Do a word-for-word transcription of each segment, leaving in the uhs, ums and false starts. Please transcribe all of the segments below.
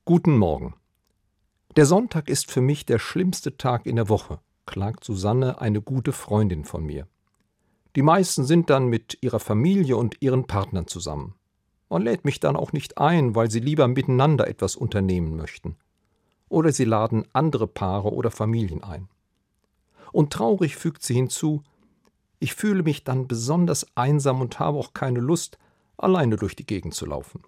Guten Morgen. Der Sonntag ist für mich der schlimmste Tag in der Woche, klagt Susanne, eine gute Freundin von mir. Die meisten sind dann mit ihrer Familie und ihren Partnern zusammen. Man lädt mich dann auch nicht ein, weil sie lieber miteinander etwas unternehmen möchten. Oder sie laden andere Paare oder Familien ein. Und traurig fügt sie hinzu: Ich fühle mich dann besonders einsam und habe auch keine Lust, alleine durch die Gegend zu laufen.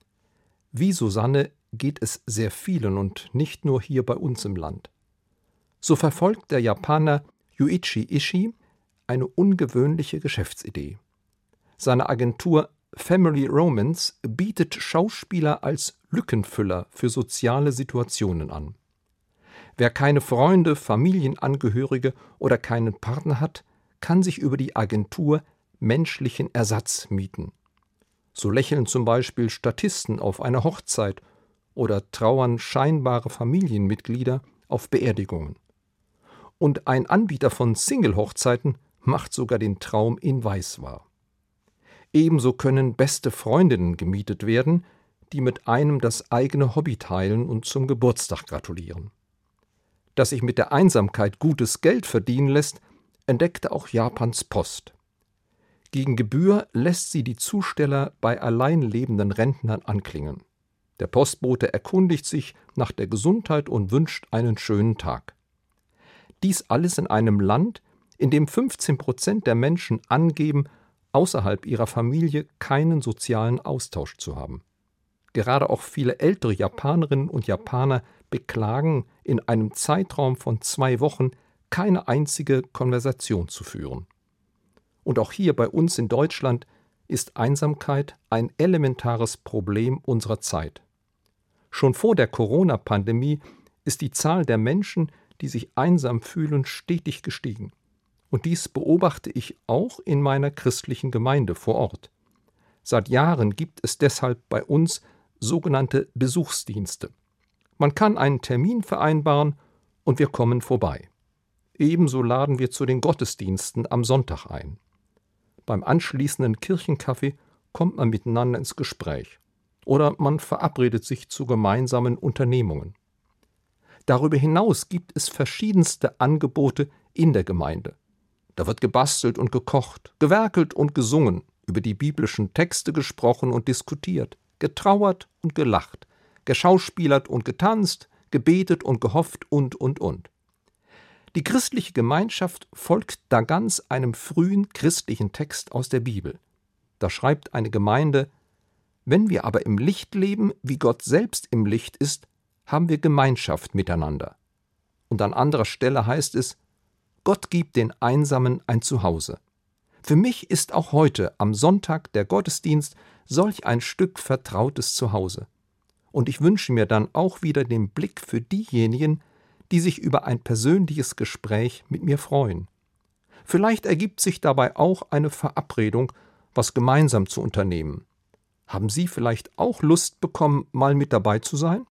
Wie Susanne geht es sehr vielen und nicht nur hier bei uns im Land. So verfolgt der Japaner Yuichi Ishii eine ungewöhnliche Geschäftsidee. Seine Agentur Family Romance bietet Schauspieler als Lückenfüller für soziale Situationen an. Wer keine Freunde, Familienangehörige oder keinen Partner hat, kann sich über die Agentur menschlichen Ersatz mieten. So lächeln zum Beispiel Statisten auf einer Hochzeit oder trauern scheinbare Familienmitglieder auf Beerdigungen. Und ein Anbieter von Single-Hochzeiten macht sogar den Traum in Weiß wahr. Ebenso können beste Freundinnen gemietet werden, die mit einem das eigene Hobby teilen und zum Geburtstag gratulieren. Dass sich mit der Einsamkeit gutes Geld verdienen lässt, entdeckte auch Japans Post. Gegen Gebühr lässt sie die Zusteller bei allein lebenden Rentnern anklingen. Der Postbote erkundigt sich nach der Gesundheit und wünscht einen schönen Tag. Dies alles in einem Land, in dem fünfzehn Prozent der Menschen angeben, außerhalb ihrer Familie keinen sozialen Austausch zu haben. Gerade auch viele ältere Japanerinnen und Japaner beklagen, in einem Zeitraum von zwei Wochen keine einzige Konversation zu führen. Und auch hier bei uns in Deutschland ist Einsamkeit ein elementares Problem unserer Zeit. Schon vor der Corona-Pandemie ist die Zahl der Menschen, die sich einsam fühlen, stetig gestiegen. Und dies beobachte ich auch in meiner christlichen Gemeinde vor Ort. Seit Jahren gibt es deshalb bei uns sogenannte Besuchsdienste. Man kann einen Termin vereinbaren und wir kommen vorbei. Ebenso laden wir zu den Gottesdiensten am Sonntag ein. Beim anschließenden Kirchenkaffee kommt man miteinander ins Gespräch. Oder man verabredet sich zu gemeinsamen Unternehmungen. Darüber hinaus gibt es verschiedenste Angebote in der Gemeinde. Da wird gebastelt und gekocht, gewerkelt und gesungen, über die biblischen Texte gesprochen und diskutiert, getrauert und gelacht, geschauspielert und getanzt, gebetet und gehofft und, und, und. Die christliche Gemeinschaft folgt da ganz einem frühen christlichen Text aus der Bibel. Da schreibt eine Gemeinde: Wenn wir aber im Licht leben, wie Gott selbst im Licht ist, haben wir Gemeinschaft miteinander. Und an anderer Stelle heißt es: Gott gibt den Einsamen ein Zuhause. Für mich ist auch heute am Sonntag der Gottesdienst solch ein Stück vertrautes Zuhause. Und ich wünsche mir dann auch wieder den Blick für diejenigen, die sich über ein persönliches Gespräch mit mir freuen. Vielleicht ergibt sich dabei auch eine Verabredung, was gemeinsam zu unternehmen. Haben Sie vielleicht auch Lust bekommen, mal mit dabei zu sein?